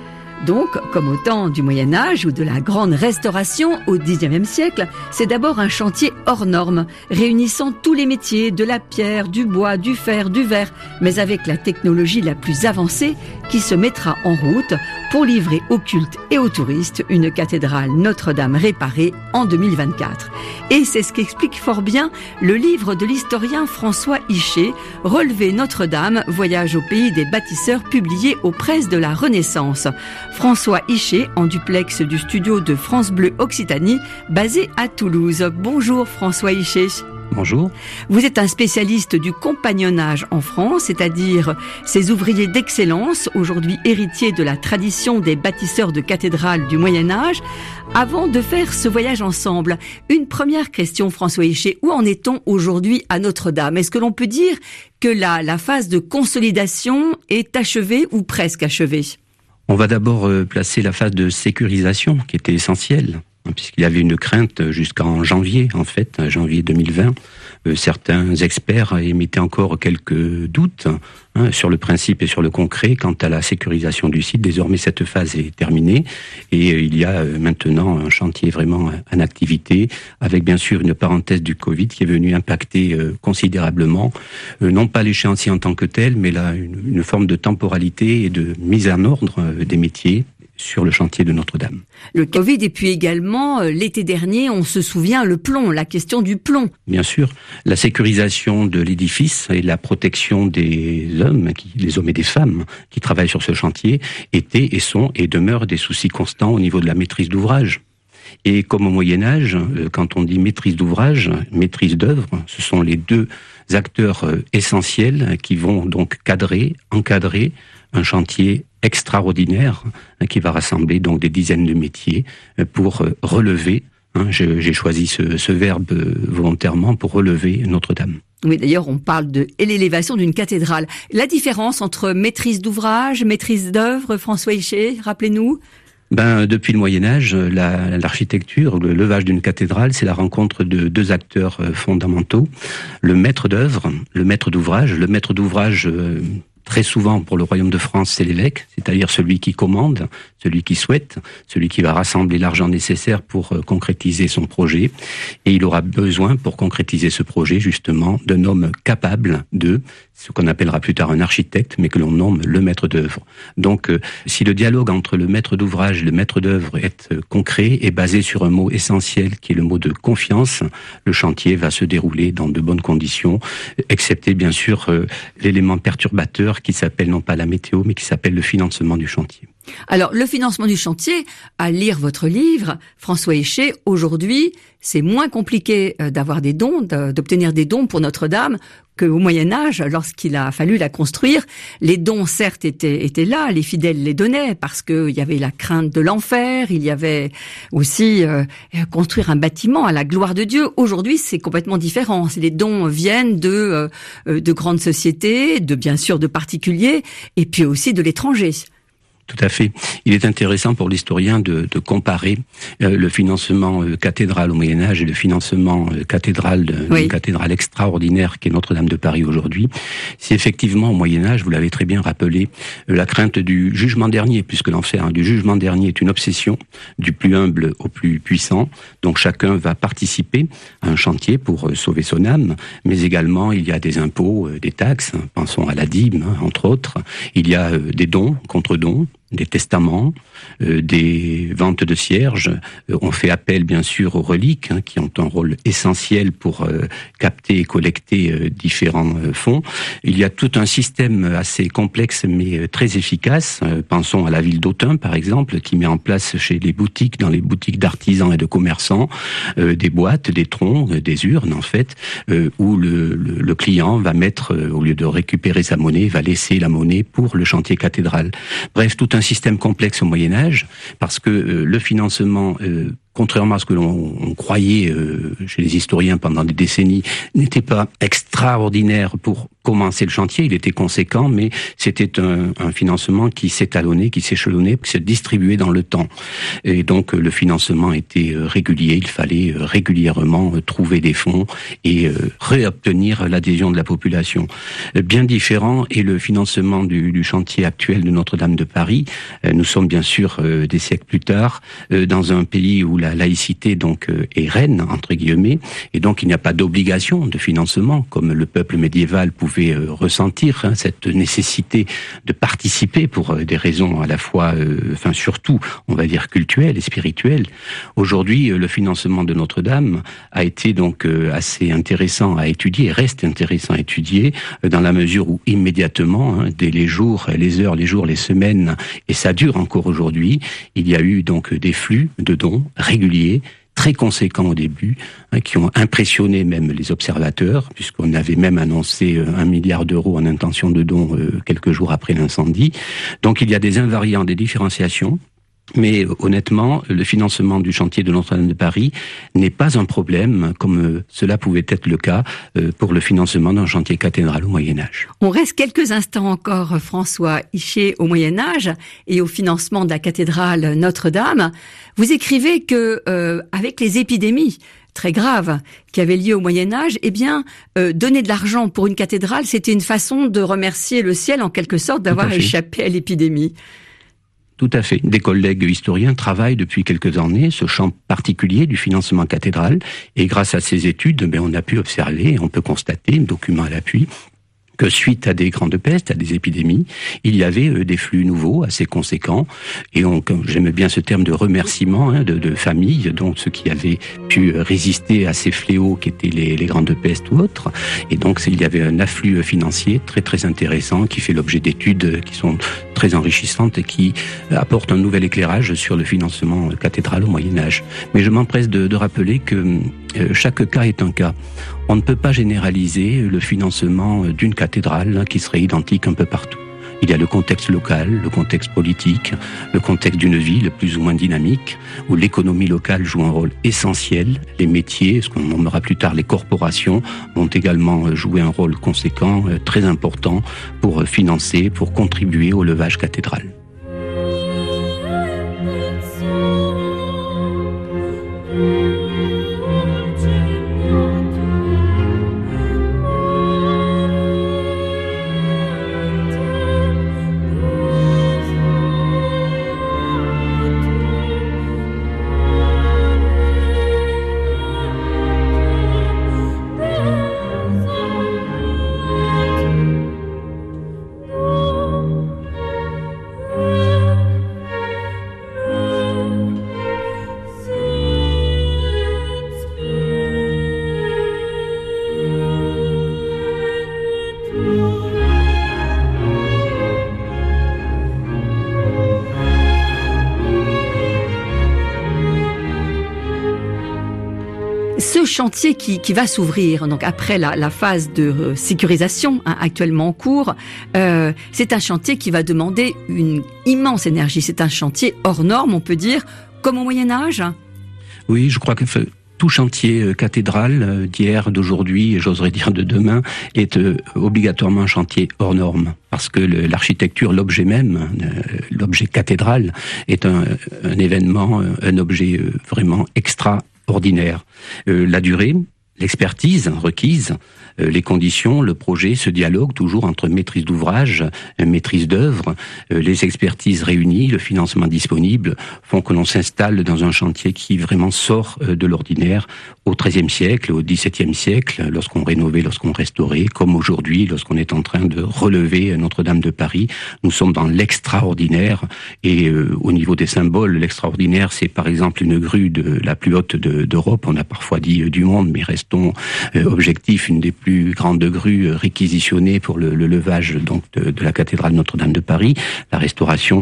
C: Donc, comme au temps du Moyen-Âge ou de la Grande Restauration au XIXe siècle, c'est d'abord un chantier hors norme, réunissant tous les métiers, de la pierre, du bois, du fer, du verre, mais avec la technologie la plus avancée qui se mettra en route pour livrer aux cultes et aux touristes une cathédrale Notre-Dame réparée en 2024. Et c'est ce qu'explique fort bien le livre de l'historien François Hichet, Relever Notre-Dame, voyage au pays des bâtisseurs, publié aux presses de la Renaissance. François Hichet, en duplex du studio de France Bleu Occitanie, basé à Toulouse. Bonjour François Hichet.
D: Bonjour.
C: Vous êtes un spécialiste du compagnonnage en France, c'est-à-dire ces ouvriers d'excellence, aujourd'hui héritiers de la tradition des bâtisseurs de cathédrales du Moyen-Âge. Avant de faire ce voyage ensemble, une première question, François Hichet. Où en est-on aujourd'hui à Notre-Dame? Est-ce que l'on peut dire que la phase de consolidation est achevée ou presque achevée?
D: On va d'abord placer la phase de sécurisation qui était essentielle, puisqu'il y avait une crainte jusqu'en janvier, janvier 2020. Certains experts émettaient encore quelques doutes sur le principe et sur le concret quant à la sécurisation du site. Désormais, cette phase est terminée et il y a maintenant un chantier vraiment en activité, avec bien sûr une parenthèse du Covid qui est venue impacter considérablement, non pas l'échéancier en tant que tel, mais là une forme de temporalité et de mise en ordre des métiers sur le chantier de Notre-Dame.
C: Le Covid et puis également, l'été dernier, on se souvient, le plomb, la question du plomb.
D: Bien sûr, la sécurisation de l'édifice et la protection des hommes et des femmes qui travaillent sur ce chantier étaient et sont et demeurent des soucis constants au niveau de la maîtrise d'ouvrage. Et comme au Moyen-Âge, quand on dit maîtrise d'ouvrage, maîtrise d'œuvre, ce sont les deux acteurs essentiels qui vont donc encadrer un chantier extraordinaire qui va rassembler donc des dizaines de métiers pour relever, j'ai choisi ce verbe volontairement, pour relever Notre-Dame.
C: Oui, d'ailleurs, on parle de l'élévation d'une cathédrale. La différence entre maîtrise d'ouvrage, maîtrise d'œuvre, François Hichet, rappelez-nous.
D: Depuis le Moyen-Âge, l'architecture, le levage d'une cathédrale, c'est la rencontre de deux acteurs fondamentaux. Le maître d'œuvre, le maître d'ouvrage. Le maître d'ouvrage, très souvent pour le Royaume de France, c'est l'évêque, c'est-à-dire celui qui commande, celui qui souhaite, celui qui va rassembler l'argent nécessaire pour concrétiser son projet. Et il aura besoin, pour concrétiser ce projet, justement, d'un homme capable de ce qu'on appellera plus tard un architecte, mais que l'on nomme le maître d'œuvre. Donc, si le dialogue entre le maître d'ouvrage et le maître d'œuvre est concret et basé sur un mot essentiel qui est le mot de confiance, le chantier va se dérouler dans de bonnes conditions, excepté bien sûr l'élément perturbateur qui s'appelle non pas la météo, mais qui s'appelle le financement du chantier.
C: Alors, le financement du chantier, à lire votre livre, François Hichet, aujourd'hui, c'est moins compliqué d'avoir des dons, d'obtenir des dons pour Notre-Dame qu'au Moyen-Âge, lorsqu'il a fallu la construire. Les dons, certes, étaient là, les fidèles les donnaient, parce qu'il y avait la crainte de l'enfer, il y avait aussi construire un bâtiment à la gloire de Dieu. Aujourd'hui, c'est complètement différent. Les dons viennent de grandes sociétés, bien sûr de particuliers, et puis aussi de l'étranger.
D: Tout à fait. Il est intéressant pour l'historien de comparer le financement cathédral au Moyen-Âge et le financement cathédral d'une cathédrale extraordinaire qui est Notre-Dame de Paris aujourd'hui. Si effectivement au Moyen-Âge, vous l'avez très bien rappelé, la crainte du jugement dernier, puisque l'enfer du jugement dernier est une obsession du plus humble au plus puissant. Donc chacun va participer à un chantier pour sauver son âme, mais également il y a des impôts, des taxes, pensons à la dîme, entre autres. Il y a des dons, contre-dons, des testaments, des ventes de cierges. On fait appel bien sûr aux reliques qui ont un rôle essentiel pour capter et collecter différents fonds. Il y a tout un système assez complexe mais très efficace. Pensons à la ville d'Autun par exemple, qui met en place chez les boutiques, dans les boutiques d'artisans et de commerçants, des boîtes, des troncs, des urnes en fait, où le client va mettre, au lieu de récupérer sa monnaie, va laisser la monnaie pour le chantier cathédral. Bref, tout un système complexe au Moyen-Âge, parce que le financement contrairement à ce que l'on croyait chez les historiens pendant des décennies, n'était pas extraordinaire pour commencer le chantier. Il était conséquent, mais c'était un financement qui s'étalonnait, qui s'échelonnait, qui se distribuait dans le temps. Et donc le financement était régulier. Il fallait régulièrement trouver des fonds et réobtenir l'adhésion de la population. Bien différent est le financement du chantier actuel de Notre-Dame de Paris. Nous sommes bien sûr des siècles plus tard dans un pays où la laïcité donc est reine entre guillemets, et donc il n'y a pas d'obligation de financement comme le peuple médiéval pouvait ressentir cette nécessité de participer pour des raisons à la fois, surtout, on va dire culturelles et spirituelles. Aujourd'hui, le financement de Notre-Dame a été donc assez intéressant à étudier, et reste intéressant à étudier dans la mesure où immédiatement, dès les jours, les heures, les semaines, et ça dure encore aujourd'hui, il y a eu donc des flux de dons réguliers, très conséquents au début, qui ont impressionné même les observateurs, puisqu'on avait même annoncé 1 milliard d'euros en intention de dons quelques jours après l'incendie. Donc il y a des invariants, des différenciations. Mais honnêtement, le financement du chantier de Notre-Dame de Paris n'est pas un problème, comme cela pouvait être le cas pour le financement d'un chantier cathédral au Moyen-Âge.
C: On reste quelques instants encore, François Hichet, au Moyen-Âge et au financement de la cathédrale Notre-Dame. Vous écrivez que avec les épidémies très graves qui avaient lieu au Moyen-Âge, donner de l'argent pour une cathédrale, c'était une façon de remercier le ciel en quelque sorte d'avoir échappé à l'épidémie.
D: Tout à fait. Des collègues historiens travaillent depuis quelques années ce champ particulier du financement cathédral, et grâce à ces études, on a pu observer, on peut constater, document à l'appui, que suite à des grandes pestes, à des épidémies, il y avait des flux nouveaux assez conséquents, et j'aime bien ce terme de remerciement de familles, donc ceux qui avaient pu résister à ces fléaux qui étaient les grandes pestes ou autres, et donc il y avait un afflux financier très très intéressant qui fait l'objet d'études qui sont très enrichissantes et qui apportent un nouvel éclairage sur le financement cathédral au Moyen-Âge. Mais je m'empresse de rappeler que chaque cas est un cas. On ne peut pas généraliser le financement d'une cathédrale qui serait identique un peu partout. Il y a le contexte local, le contexte politique, le contexte d'une ville plus ou moins dynamique, où l'économie locale joue un rôle essentiel. Les métiers, ce qu'on nommera plus tard les corporations, vont également jouer un rôle conséquent, très important, pour financer, pour contribuer au levage cathédral.
C: Ce chantier qui va s'ouvrir, donc après la phase de sécurisation actuellement en cours, c'est un chantier qui va demander une immense énergie. C'est un chantier hors norme, on peut dire, comme au Moyen-Âge.
D: Oui, je crois que tout chantier cathédral d'hier, d'aujourd'hui, et j'oserais dire de demain, est obligatoirement un chantier hors norme. Parce que l'architecture, l'objet même, l'objet cathédral, est un événement, un objet vraiment extraordinaire. La durée, l'expertise requise, les conditions, le projet, ce dialogue toujours entre maîtrise d'ouvrage, maîtrise d'œuvre, les expertises réunies, le financement disponible font que l'on s'installe dans un chantier qui vraiment sort de l'ordinaire au XIIIe siècle, au XVIIe siècle, lorsqu'on rénovait, lorsqu'on restaurait, comme aujourd'hui, lorsqu'on est en train de relever Notre-Dame de Paris. Nous sommes dans l'extraordinaire et au niveau des symboles, l'extraordinaire, c'est par exemple une grue la plus haute d'Europe. On a parfois dit du monde, mais restons objectifs, une des plus grandes grues réquisitionnées pour le levage donc de la cathédrale Notre-Dame de Paris, la restauration.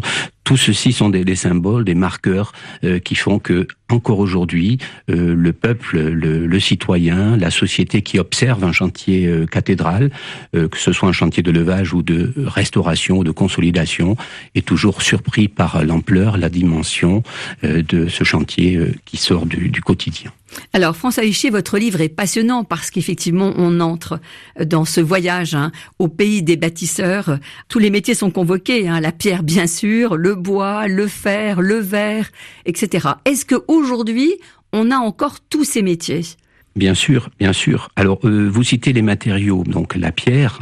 D: Tout ceci sont des symboles, des marqueurs qui font que, encore aujourd'hui, le peuple, le citoyen, la société qui observe un chantier cathédral, que ce soit un chantier de levage ou de restauration ou de consolidation, est toujours surpris par l'ampleur, la dimension de ce chantier qui sort du quotidien.
C: Alors, François Huchier, votre livre est passionnant parce qu'effectivement, on entre dans ce voyage au pays des bâtisseurs. Tous les métiers sont convoqués, la pierre bien sûr, le bois, le fer, le verre, etc. Est-ce qu'aujourd'hui, on a encore tous ces métiers ?
D: Bien sûr, bien sûr. Alors, vous citez les matériaux, donc la pierre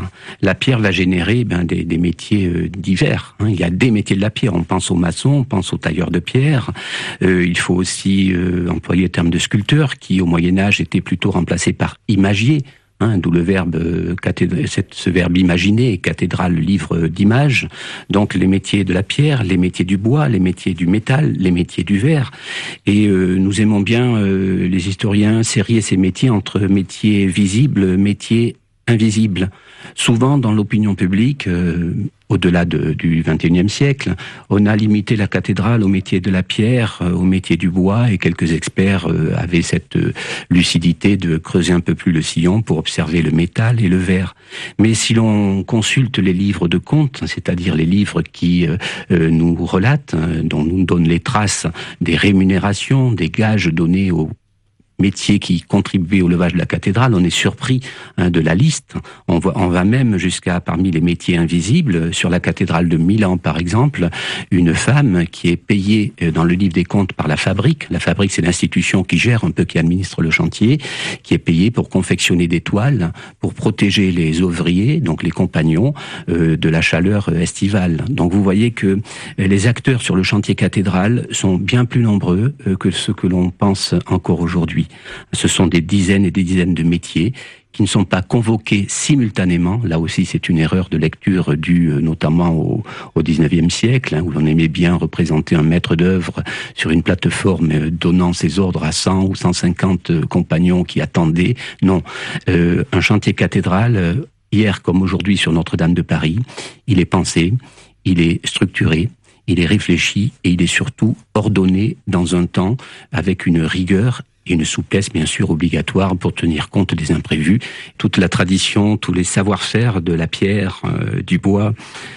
D: va générer des métiers divers. Il y a des métiers de la pierre. On pense aux maçons, on pense aux tailleurs de pierre. Il faut aussi employer le terme de sculpteur, qui au Moyen Âge était plutôt remplacé par imagier. D'où le verbe ce verbe imaginer, cathédrale, livre d'images. Donc les métiers de la pierre, les métiers du bois, les métiers du métal, les métiers du verre. Et nous aimons bien, les historiens, serrer ces métiers entre métiers visibles, métiers invisibles. Souvent, dans l'opinion publique, au-delà du XXIe siècle, on a limité la cathédrale au métier de la pierre, au métier du bois, et quelques experts avaient cette lucidité de creuser un peu plus le sillon pour observer le métal et le verre. Mais si l'on consulte les livres de contes, c'est-à-dire les livres qui nous relatent, dont nous donnent les traces des rémunérations, des gages donnés aux métiers qui contribuaient au levage de la cathédrale, on est surpris de la liste. On va même jusqu'à, parmi les métiers invisibles, sur la cathédrale de Milan par exemple, une femme qui est payée dans le livre des comptes par la fabrique. La fabrique, c'est l'institution qui gère un peu, qui administre le chantier, qui est payée pour confectionner des toiles, pour protéger les ouvriers, donc les compagnons, de la chaleur estivale. Donc vous voyez que les acteurs sur le chantier cathédral sont bien plus nombreux que ce que l'on pense encore aujourd'hui. Ce sont des dizaines et des dizaines de métiers qui ne sont pas convoqués simultanément. Là aussi, c'est une erreur de lecture due notamment au XIXe siècle, où l'on aimait bien représenter un maître d'œuvre sur une plateforme donnant ses ordres à 100 ou 150 compagnons qui attendaient. Non, un chantier cathédral, hier comme aujourd'hui sur Notre-Dame de Paris, il est pensé, il est structuré, il est réfléchi et il est surtout ordonné dans un temps avec une rigueur et une souplesse bien sûr obligatoire pour tenir compte des imprévus. Toute la tradition, tous les savoir-faire de la pierre, du bois,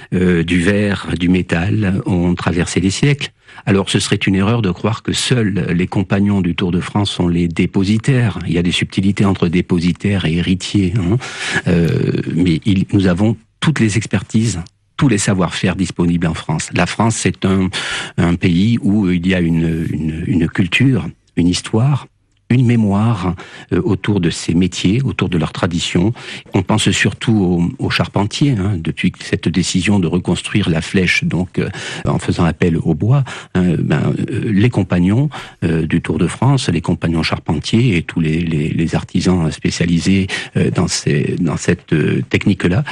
D: du verre, du métal ont traversé les siècles. Alors ce serait une erreur de croire que seuls les compagnons du Tour de France sont les dépositaires. Il y a des subtilités entre dépositaires et héritiers. Mais nous avons toutes les expertises, tous les savoir-faire disponibles en France. La France, c'est un pays où il y a une culture, une histoire, une mémoire autour de ces métiers, autour de leurs traditions. On pense surtout aux charpentiers, depuis cette décision de reconstruire la flèche, donc en faisant appel au bois, les compagnons du Tour de France, les compagnons charpentiers et tous les artisans spécialisés dans cette technique-là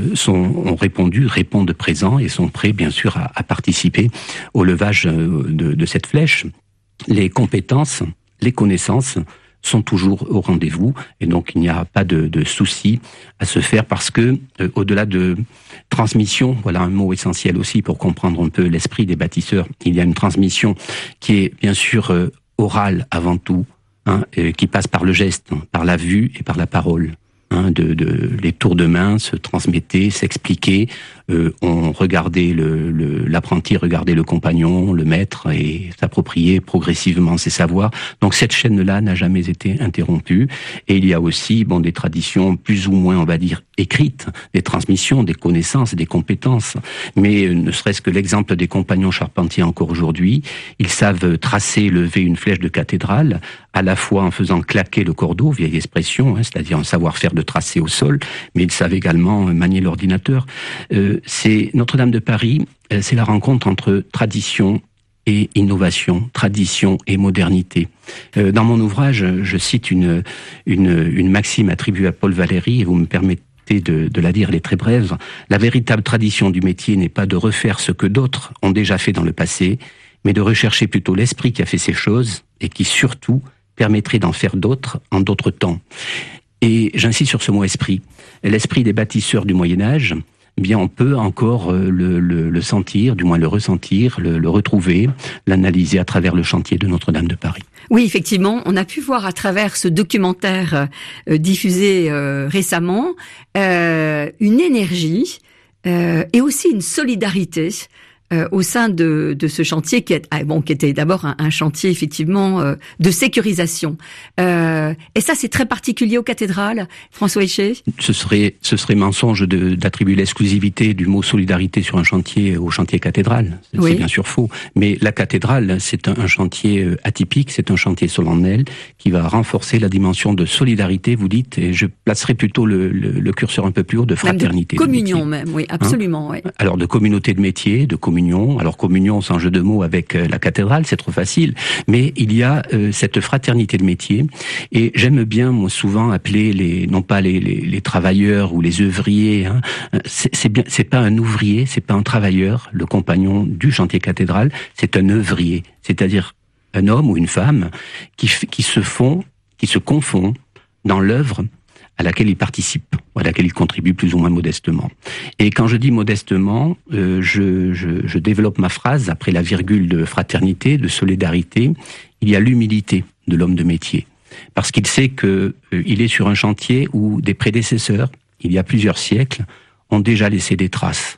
D: répondent présents et sont prêts bien sûr à participer au levage de cette flèche. Les compétences, les connaissances sont toujours au rendez-vous et donc il n'y a pas de souci à se faire parce que au-delà de transmission, voilà un mot essentiel aussi pour comprendre un peu l'esprit des bâtisseurs, il y a une transmission qui est bien sûr orale avant tout, qui passe par le geste, par la vue et par la parole. Les tours de main se transmettaient, s'expliquaient, on regardait l'apprenti, regardait le compagnon, le maître et s'appropriait progressivement ses savoirs. Donc cette chaîne-là n'a jamais été interrompue. Et il y a aussi des traditions plus ou moins, on va dire, écrites, des transmissions, des connaissances, des compétences. Mais ne serait-ce que l'exemple des compagnons charpentiers encore aujourd'hui, ils savent tracer, lever une flèche de cathédrale, à la fois en faisant claquer le cordeau, vieille expression, c'est-à-dire un savoir-faire de tracer au sol, mais ils savent également manier l'ordinateur. C'est Notre-Dame de Paris, c'est la rencontre entre tradition et innovation, tradition et modernité. Dans mon ouvrage, je cite une maxime attribuée à Paul Valéry, et vous me permettez de la dire, elle est très brève. La véritable tradition du métier n'est pas de refaire ce que d'autres ont déjà fait dans le passé, mais de rechercher plutôt l'esprit qui a fait ces choses et qui surtout permettrait d'en faire d'autres en d'autres temps. Et j'insiste sur ce mot esprit. L'esprit des bâtisseurs du Moyen-Âge eh bien on peut encore le sentir, du moins le ressentir, le retrouver, l'analyser à travers le chantier de Notre-Dame de Paris.
C: Oui, effectivement, on a pu voir à travers ce documentaire diffusé récemment une énergie et aussi une solidarité au sein de ce chantier qui était d'abord un chantier effectivement de sécurisation. Et ça, c'est très particulier aux cathédrales, François Éché.
D: Ce serait mensonge d'attribuer l'exclusivité du mot solidarité sur un chantier au chantier cathédrale. C'est bien sûr faux. Mais la cathédrale, c'est un chantier atypique, c'est un chantier solennel qui va renforcer la dimension de solidarité, vous dites, et je placerai plutôt le curseur un peu plus haut, de fraternité.
C: Même de communion même, oui, absolument. Oui.
D: Alors de communauté de métier, de communion. Alors communion sans jeu de mots avec la cathédrale, c'est trop facile, mais il y a cette fraternité de métier, et j'aime bien moi souvent appeler non pas les travailleurs ou les œuvriers, hein, c'est pas un ouvrier, c'est pas un travailleur, le compagnon du chantier cathédrale, c'est un œuvrier, c'est-à-dire un homme ou une femme qui se confond dans l'œuvre à laquelle il participe, à laquelle il contribue plus ou moins modestement. Et quand je dis modestement, je développe ma phrase après la virgule de fraternité, de solidarité. Il y a l'humilité de l'homme de métier, parce qu'il sait que il est sur un chantier où des prédécesseurs, il y a plusieurs siècles, ont déjà laissé des traces.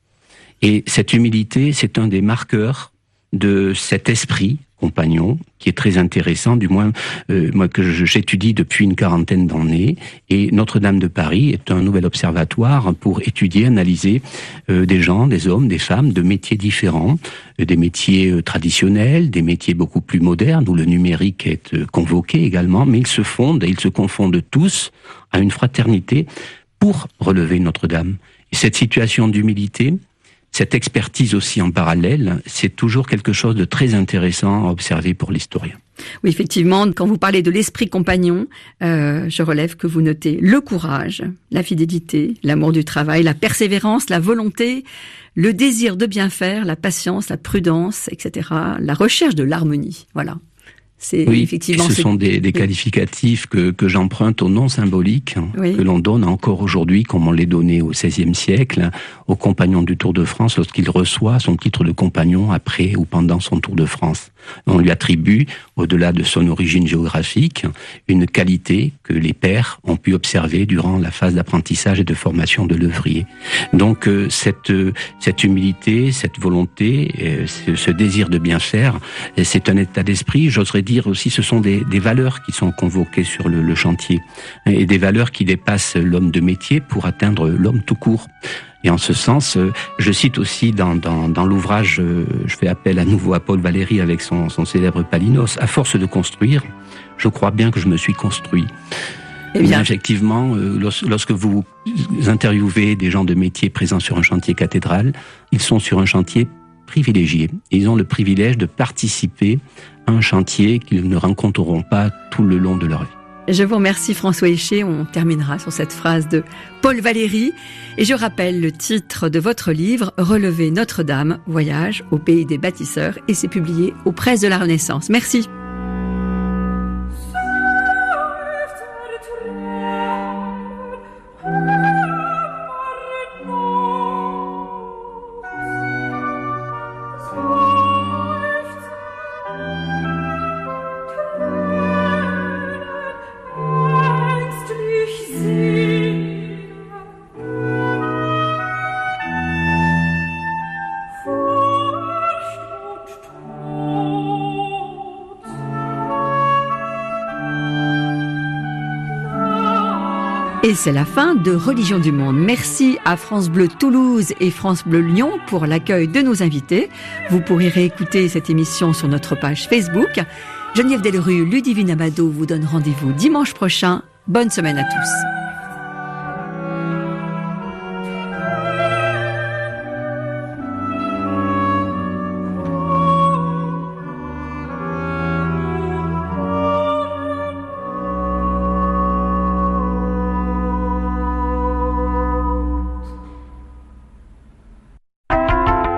D: Et cette humilité, c'est un des marqueurs de cet esprit compagnon, qui est très intéressant, du moins moi que j'étudie depuis une quarantaine d'années, et Notre-Dame de Paris est un nouvel observatoire pour étudier, analyser des gens, des hommes, des femmes de métiers différents, des métiers traditionnels, des métiers beaucoup plus modernes, où le numérique est convoqué également, mais ils se confondent tous à une fraternité pour relever Notre-Dame. Et cette situation d'humilité, cette expertise aussi en parallèle, c'est toujours quelque chose de très intéressant à observer pour l'historien.
C: Oui, effectivement, quand vous parlez de l'esprit compagnon, je relève que vous notez le courage, la fidélité, l'amour du travail, la persévérance, la volonté, le désir de bien faire, la patience, la prudence, etc., la recherche de l'harmonie. Voilà.
D: Effectivement, ce sont des qualificatifs que j'emprunte au nom symbolique que l'on donne encore aujourd'hui, comme on les donnait au XVIe siècle, au compagnon du Tour de France lorsqu'il reçoit son titre de compagnon après ou pendant son Tour de France. On lui attribue, au-delà de son origine géographique, une qualité que les pairs ont pu observer durant la phase d'apprentissage et de formation de l'œuvrier. Donc cette humilité, cette volonté, ce désir de bien faire, c'est un état d'esprit, j'oserais dire aussi, ce sont des valeurs qui sont convoquées sur le chantier, et des valeurs qui dépassent l'homme de métier pour atteindre l'homme tout court. Et en ce sens, je cite aussi dans l'ouvrage, je fais appel à nouveau à Paul Valéry avec son célèbre Palinos, à force de construire, je crois bien que je me suis construit. Eh bien, effectivement, lorsque vous interviewez des gens de métier présents sur un chantier cathédral, ils sont sur un chantier privilégié. Ils ont le privilège de participer à un chantier qu'ils ne rencontreront pas tout le long de leur vie.
C: Je vous remercie François Éché, on terminera sur cette phrase de Paul Valéry. Et je rappelle le titre de votre livre, Relever Notre-Dame, voyage au pays des bâtisseurs, et c'est publié aux Presses de la Renaissance. Merci. Et c'est la fin de Religion du Monde. Merci à France Bleu Toulouse et France Bleu Lyon pour l'accueil de nos invités. Vous pourrez réécouter cette émission sur notre page Facebook. Geneviève Dellerue, Ludivine Amado vous donne rendez-vous dimanche prochain. Bonne semaine à tous.